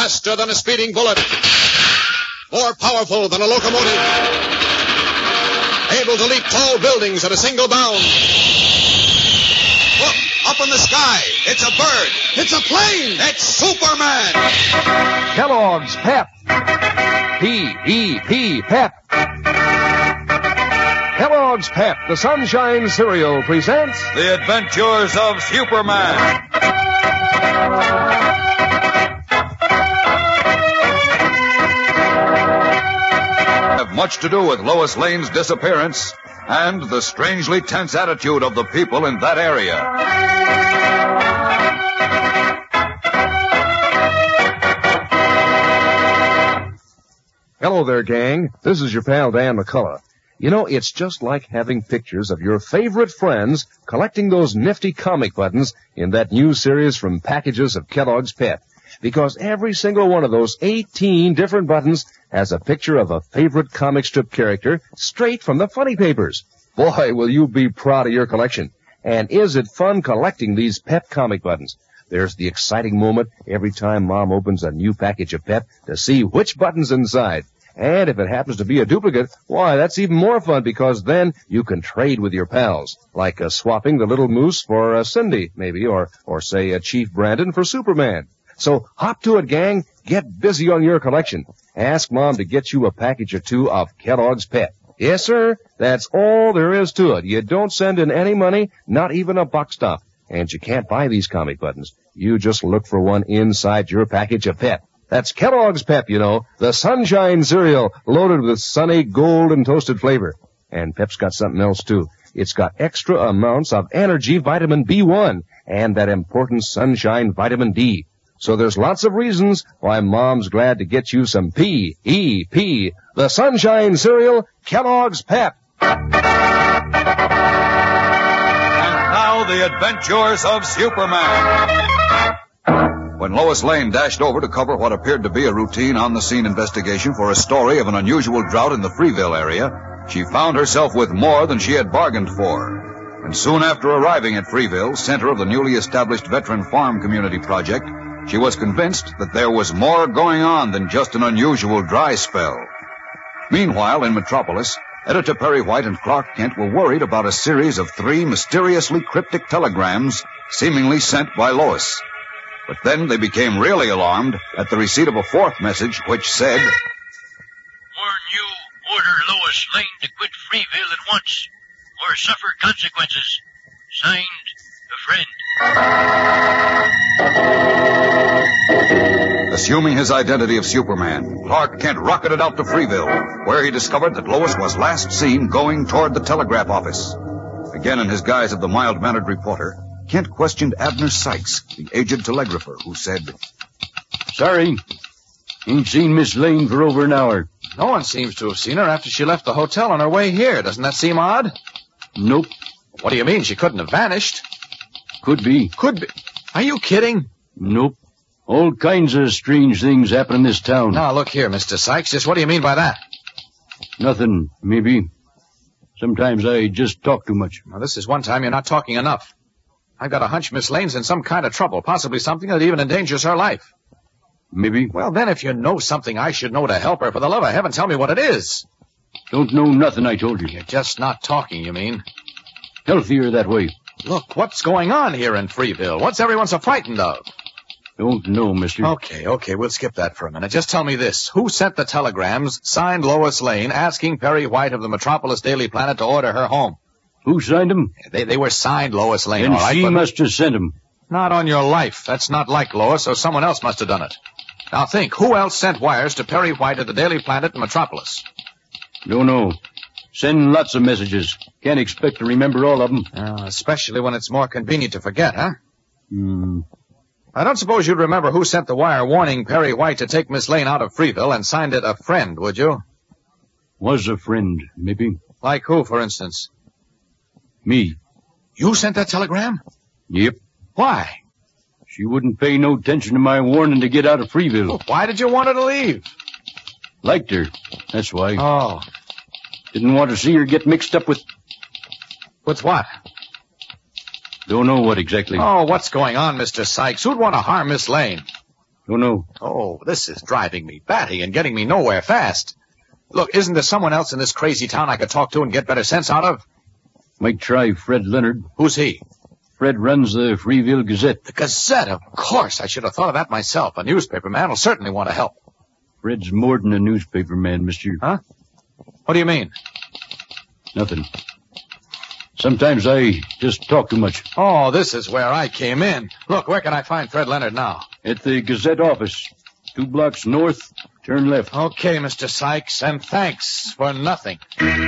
Faster than a speeding bullet. More powerful than a locomotive. Able to leap tall buildings at a single bound. Look, up in the sky. It's a bird. It's a plane. It's Superman. Kellogg's Pep. P-E-P, Pep. Kellogg's Pep, the Sunshine Cereal, presents The Adventures of Superman. Have much to do with Lois Lane's disappearance and the strangely tense attitude of the people in that area. Hello there, gang. This is your pal Dan McCullough. You know, it's just like having pictures of your favorite friends collecting those nifty comic buttons in that new series from packages of Kellogg's Pep. Because every single one of those 18 different buttons has a picture of a favorite comic strip character straight from the funny papers. Boy, will you be proud of your collection. And is it fun collecting these Pep comic buttons? There's the exciting moment every time Mom opens a new package of Pep to see which button's inside. And if it happens to be a duplicate, why, that's even more fun because then you can trade with your pals, like swapping the little moose for Cindy, maybe, or say Chief Brandon for Superman. So hop to it, gang. Get busy on your collection. Ask Mom to get you a package or two of Kellogg's Pep. Yes, sir, that's all there is to it. You don't send in any money, not even a buck stop. And you can't buy these comic buttons. You just look for one inside your package of Pep. That's Kellogg's Pep, you know, the Sunshine Cereal, loaded with sunny gold and toasted flavor. And Pep's got something else, too. It's got extra amounts of energy vitamin B1 and that important sunshine vitamin D. So there's lots of reasons why Mom's glad to get you some P-E-P, the Sunshine Cereal, Kellogg's Pep. And now, the Adventures of Superman. When Lois Lane dashed over to cover what appeared to be a routine on-the-scene investigation for a story of an unusual drought in the Freeville area, she found herself with more than she had bargained for. And soon after arriving at Freeville, center of the newly established Veteran Farm Community Project, she was convinced that there was more going on than just an unusual dry spell. Meanwhile, in Metropolis, Editor Perry White and Clark Kent were worried about a series of 3 mysteriously cryptic telegrams seemingly sent by Lois. But then they became really alarmed at the receipt of a 4th message which said, "Warn you, order Lois Lane to quit Freeville at once, or suffer consequences. Signed, a friend." Assuming his identity of Superman, Clark Kent rocketed out to Freeville, where he discovered that Lois was last seen going toward the telegraph office. Again in his guise of the mild-mannered reporter, Kent questioned Abner Sykes, the aged telegrapher, who said, "Sorry. Ain't seen Miss Lane for over an hour." No one seems to have seen her after she left the hotel on her way here. Doesn't that seem odd? Nope. What do you mean? She couldn't have vanished. Could be. Could be. Are you kidding? Nope. All kinds of strange things happen in this town. Now, look here, Mr. Sykes. Just what do you mean by that? Nothing, maybe. Sometimes I just talk too much. Well, this is one time you're not talking enough. I've got a hunch Miss Lane's in some kind of trouble, possibly something that even endangers her life. Maybe. Well, then, if you know something I should know to help her, for the love of heaven, tell me what it is. Don't know nothing, I told you. You're just not talking, you mean? Healthier that way. Look, what's going on here in Freeville? What's everyone so frightened of? Don't know, mister. Okay, we'll skip that for a minute. Just tell me this. Who sent the telegrams, signed Lois Lane, asking Perry White of the Metropolis Daily Planet to order her home? Who signed them? They were signed Lois Lane, And all right, she but must have sent them. not on your life. That's not like Lois, or someone else must have done it. Now think, who else sent wires to Perry White at the Daily Planet in Metropolis? Don't know. Send lots of messages. Can't expect to remember all of them. Especially when it's more convenient to forget, huh? I don't suppose you'd remember who sent the wire warning Perry White to take Miss Lane out of Freeville and signed it a friend, would you? Was a friend, maybe. Like who, for instance? Me. You sent that telegram? Yep. Why? She wouldn't pay no attention to my warning to get out of Freeville. Well, why did you want her to leave? Liked her. That's why. Oh. Didn't want to see her get mixed up with... With what? Don't know what exactly. Oh, what's going on, Mr. Sykes? Who'd want to harm Miss Lane? Don't know. Oh, this is driving me batty and getting me nowhere fast. Look, isn't there someone else in this crazy town I could talk to and get better sense out of? Might try Fred Leonard. Who's he? Fred runs the Freeville Gazette. The Gazette, of course. I should have thought of that myself. A newspaper man will certainly want to help. Fred's more than a newspaper man, mister. Huh? What do you mean? Nothing. Sometimes I just talk too much. Oh, this is where I came in. Look, where can I find Fred Leonard now? At the Gazette office. 2 blocks north, turn left. Okay, Mr. Sykes, and thanks for nothing.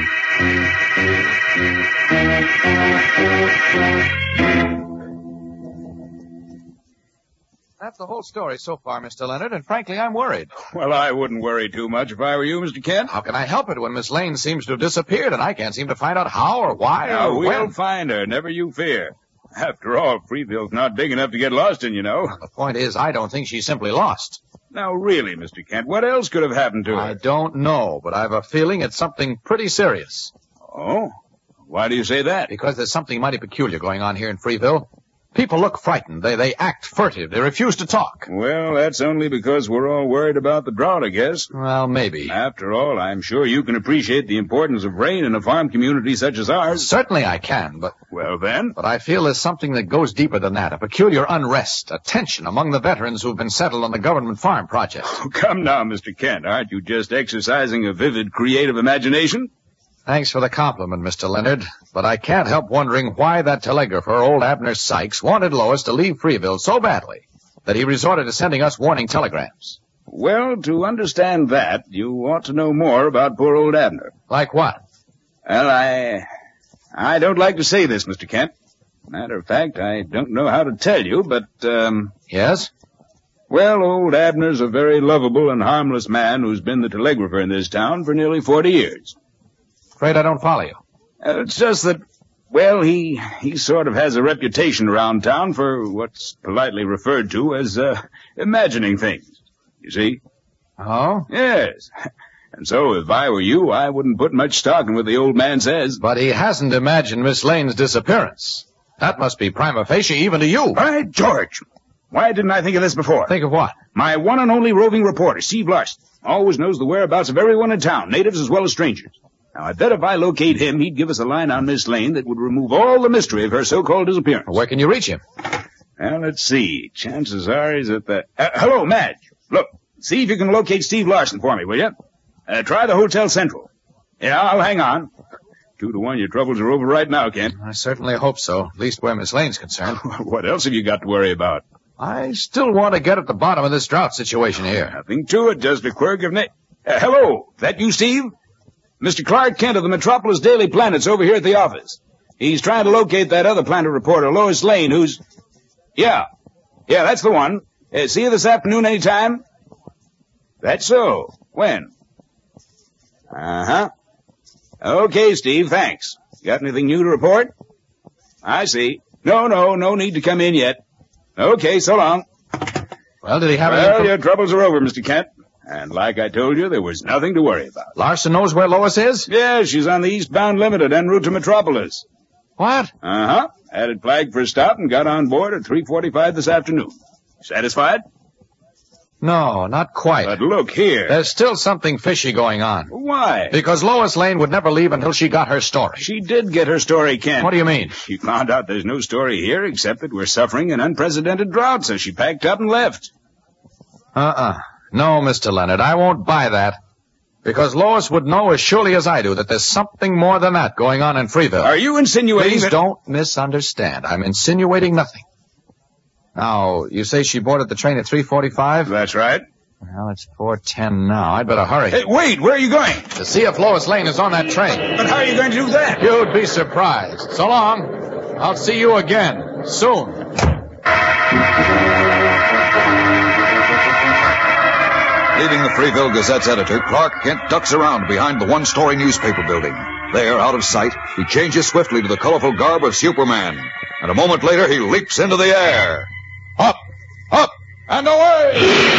That's the whole story so far, Mr. Leonard, and frankly, I'm worried. Well, I wouldn't worry too much if I were you, Mr. Kent. How can I help it when Miss Lane seems to have disappeared and I can't seem to find out how or why Now, or we'll when? find her, never you fear. After all, Freeville's not big enough to get lost in, you know. The point is, I don't think she's simply lost. Now, really, Mr. Kent, what else could have happened to her? I don't know, but I've a feeling it's something pretty serious. Oh? Why do you say that? Because there's something mighty peculiar going on here in Freeville. People look frightened. They act furtive. They refuse to talk. Well, that's only because we're all worried about the drought, I guess. Well, maybe. After all, I'm sure you can appreciate the importance of rain in a farm community such as ours. Certainly I can, but Well, then. I feel there's something that goes deeper than that. A peculiar unrest, a tension among the veterans who've been settled on the government farm project. Oh, come now, Mr. Kent. Aren't you just exercising a vivid, creative imagination? Thanks for the compliment, Mr. Leonard, but I can't help wondering why that telegrapher, old Abner Sykes, wanted Lois to leave Freeville so badly that he resorted to sending us warning telegrams. Well, to understand that, you ought to know more about poor old Abner. Like what? Well, I don't like to say this, Mr. Kent. Matter of fact, I don't know how to tell you, but, Yes? well, old Abner's a very lovable and harmless man who's been the telegrapher in this town for nearly 40 years. Afraid I don't follow you. It's just that, well, he sort of has a reputation around town for what's politely referred to as, imagining things. You see? Oh? Yes. And so, if I were you, I wouldn't put much stock in what the old man says. But he hasn't imagined Miss Lane's disappearance. That must be prima facie even to you. By George! Why didn't I think of this before? Think of what? My one and only roving reporter, Steve Larson, always knows the whereabouts of everyone in town, natives as well as strangers. Now, I bet if I locate him, he'd give us a line on Miss Lane that would remove all the mystery of her so-called disappearance. Where can you reach him? Well, let's see. Chances are he's at the... hello, Madge. Look, see if you can locate Steve Larson for me, will you? Try the Hotel Central. Yeah, I'll hang on. 2 to 1, your troubles are over right now, Kent. I certainly hope so, at least where Miss Lane's concerned. What else have you got to worry about? I still want to get at the bottom of this drought situation here. Nothing to it, just a quirk of hello, that you, Steve? Mr. Clark Kent of the Metropolis Daily Planet's over here at the office. He's trying to locate that other Planet reporter, Lois Lane, who's... Yeah, that's the one. See you this afternoon any time? That's so. When? Uh-huh. Okay, Steve, thanks. Got anything new to report? I see. No need to come in yet. Okay, so long. Well, did he have Well, your troubles are over, Mr. Kent. And like I told you, there was nothing to worry about. Larson knows where Lois is? Yeah, she's on the eastbound Limited en route to Metropolis. What? Uh-huh. Had it flagged for a stop and got on board at 3:45 this afternoon. Satisfied? No, not quite. But look here. There's still something fishy going on. Why? Because Lois Lane would never leave until she got her story. She did get her story, Kent. What do you mean? She found out there's no story here except that we're suffering an unprecedented drought, so she packed up and left. No, Mr. Leonard, I won't buy that. Because Lois would know as surely as I do that there's something more than that going on in Freeville. Are you insinuating Please that... don't misunderstand. I'm insinuating nothing. Now, you say she boarded the train at 3:45? That's right. Well, it's 4:10 now. I'd better hurry. Hey, wait, where are you going? To see if Lois Lane is on that train. But how are you going to do that? You'd be surprised. So long. I'll see you again. Soon. Leaving the Freeville Gazette's editor, Clark Kent ducks around behind the one-story newspaper building. There, out of sight, he changes swiftly to the colorful garb of Superman. And a moment later, he leaps into the air. Up, and away!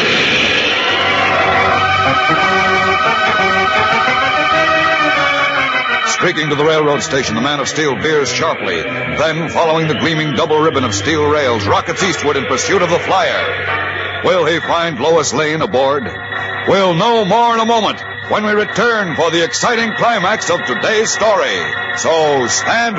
Streaking to the railroad station, the Man of Steel veers sharply. Then, following the gleaming double ribbon of steel rails, rockets eastward in pursuit of the flyer. Will he find Lois Lane aboard? We'll know more in a moment when we return for the exciting climax of today's story. So stand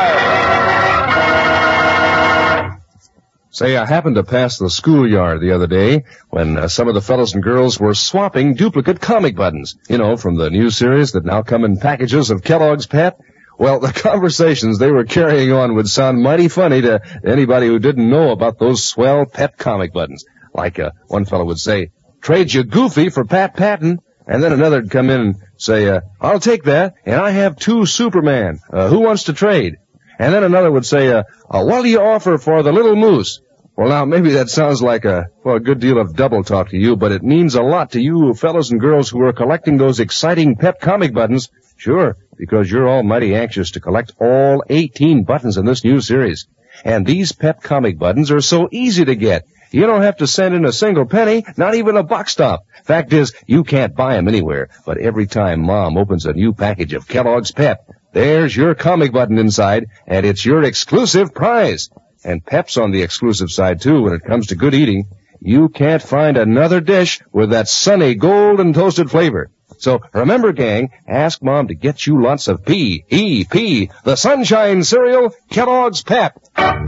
by. Say, I happened to pass the schoolyard the other day when some of the fellows and girls were swapping duplicate comic buttons, from the new series that now come in packages of Kellogg's Pep. Well, the conversations they were carrying on would sound mighty funny to anybody who didn't know about those swell Pep comic buttons. Like one fellow would say, "Trade you Goofy for Pat Patton." And then another would come in and say, "I'll take that, and I have 2 Superman. Who wants to trade?" And then another would say, "What do you offer for the Little Moose?" Well, now, maybe that sounds like a good deal of double talk to you, but it means a lot to you fellows and girls who are collecting those exciting Pep comic buttons. Sure, because you're all mighty anxious to collect all 18 buttons in this new series. And these Pep comic buttons are so easy to get. You don't have to send in a single penny, not even a box stop. Fact is, you can't buy them anywhere, but every time Mom opens a new package of Kellogg's Pep, there's your comic button inside, and it's your exclusive prize. And Pep's on the exclusive side, too, when it comes to good eating. You can't find another dish with that sunny golden toasted flavor. So remember, gang, ask Mom to get you lots of P-E-P, the Sunshine Cereal, Kellogg's Pep.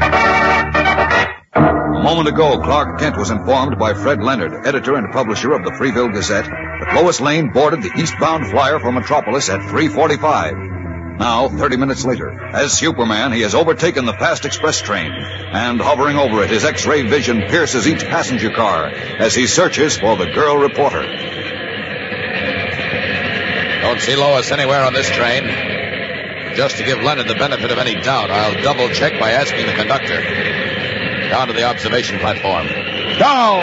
A moment ago, Clark Kent was informed by Fred Leonard, editor and publisher of the Freeville Gazette, that Lois Lane boarded the eastbound flyer for Metropolis at 3:45. Now, 30 minutes later, as Superman, he has overtaken the fast express train, and hovering over it, his X-ray vision pierces each passenger car as he searches for the girl reporter. Don't see Lois anywhere on this train. Just to give Leonard the benefit of any doubt, I'll double-check by asking the conductor. Down to the observation platform. Down!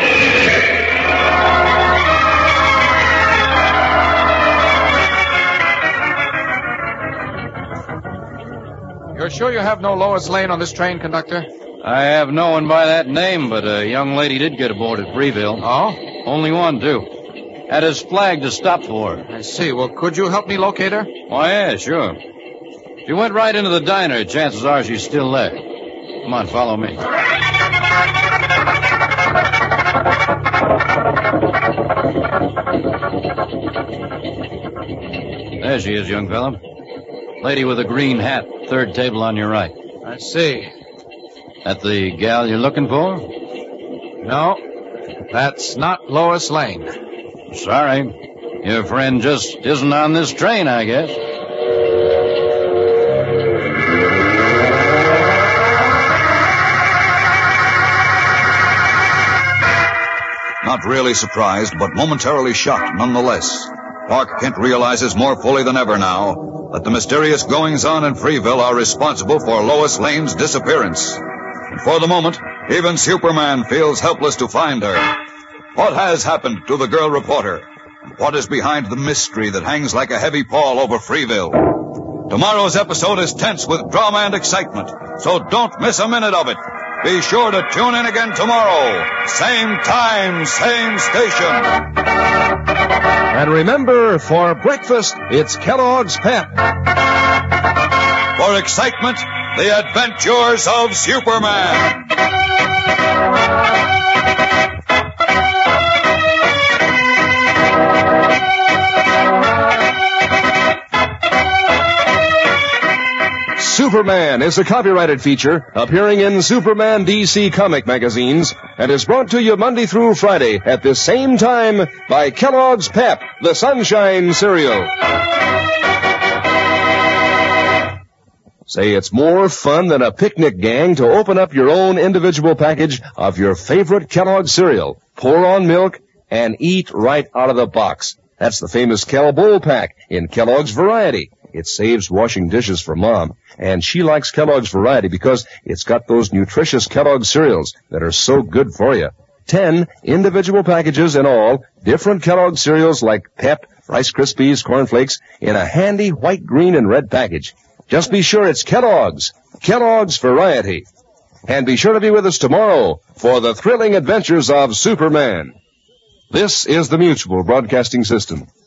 You're sure you have no Lois Lane on this train, conductor? I have no one by that name, but a young lady did get aboard at Freeville. Oh? Only one, too. Had his flag to stop for her. I see. Well, could you help me locate her? Why, yeah, sure. She went right into the diner. Chances are she's still there. Come on, follow me. There she is, young fella. Lady with a green hat, third table on your right. I see. That the gal you're looking for? No, that's not Lois Lane. Sorry. Your friend just isn't on this train, I guess. Not really surprised, but momentarily shocked nonetheless. Clark Kent realizes more fully than ever now that the mysterious goings-on in Freeville are responsible for Lois Lane's disappearance. And for the moment, even Superman feels helpless to find her. What has happened to the girl reporter? And what is behind the mystery that hangs like a heavy pall over Freeville? Tomorrow's episode is tense with drama and excitement, so don't miss a minute of it. Be sure to tune in again tomorrow. Same time, same station. And remember, for breakfast, it's Kellogg's Pep. For excitement, the adventures of Superman. Superman is a copyrighted feature appearing in Superman DC comic magazines and is brought to you Monday through Friday at this same time by Kellogg's Pep, the Sunshine Cereal. Say, it's more fun than a picnic, gang, to open up your own individual package of your favorite Kellogg's cereal, pour on milk, and eat right out of the box. That's the famous Kell Bowl Pack in Kellogg's Variety. It saves washing dishes for Mom, and she likes Kellogg's Variety because it's got those nutritious Kellogg's cereals that are so good for you. 10 individual packages in all, different Kellogg's cereals like Pep, Rice Krispies, Corn Flakes, in a handy white, green, and red package. Just be sure it's Kellogg's Variety. And be sure to be with us tomorrow for the thrilling adventures of Superman. This is the Mutual Broadcasting System.